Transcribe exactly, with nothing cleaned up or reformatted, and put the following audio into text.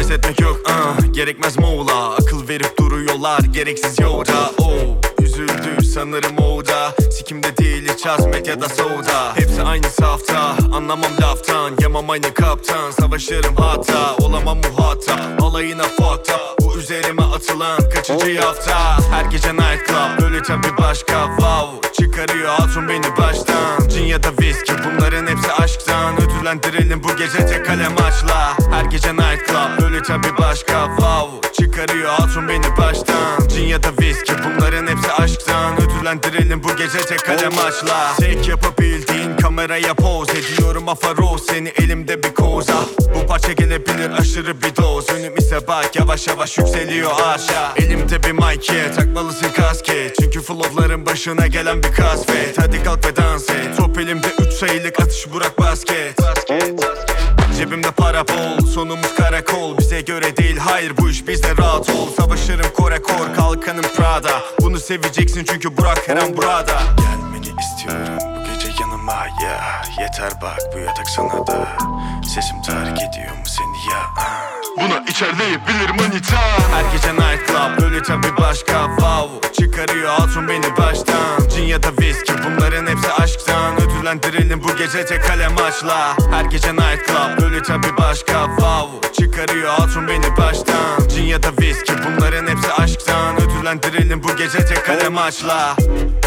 hissetmek yok uh. Gerekmez mola, akıl verip duruyorlar gereksiz yolda. Oh, üzüldü sanırım o da. Sikimde değil hiç azmet ya da soda. Hepsi aynı safta, anlamam laftan. Yemam aynı kaptan, savaşırım hatta. Olamam muhatap, alayına fucked up. Bu üzerime atılan kaçıncı hafta. Her gece night club, böyle tabi başka. Wow, çıkarıyor hatun beni baştan. Cin ya da viski, bunların hepsi aşktan. Ödüllendirelim bu gece tek kalem açla. Her gece night club, böyle tabi başka. Wow, çıkarıyor hatun beni baştan. Cin ya da viski, bunların hepsi aşktan. Ödüllendirelim bu gece tek kalem açla. Tek yapabildiğin kameraya poz ediyorum afaroz. Seni elimde bir koza. Bu parça gelebilir aşırı bir doz. Önüm ise bak yavaş yavaş yükseliyor aşağı. Elimde bir mic, takmalısın kasket. Çünkü flowların başına gelen bir kasvet. Hadi kalk ve dans et. Top elimde üç sayılık atış bırak basket. Cebimde para bol, sonumuz karakol. Bize göre değil hayır bu iş bizde, rahat ol. Savaşırım kore kor, kalkanım Prada. Bunu seveceksin çünkü Burak her an burada. Gelmeni istiyorum bu gece yanıma ya. Yeter bak bu yatak sana da. Sesim terk ediyor mu seni ya? Buna içerleyebilir manita. Her gece night club, böyle tabi başka. Wow, çıkarıyor hatun beni baştan. Cin ya da viski, bunların hepsi aşktan. Ödüllendirelim bu gece tek kalem açla. Her gece night club, böyle tabi başka. Wow, çıkarıyor hatun beni baştan. Cin ya da viski, bunların hepsi aşktan. Ödüllendirelim bu gece tek kalem açla.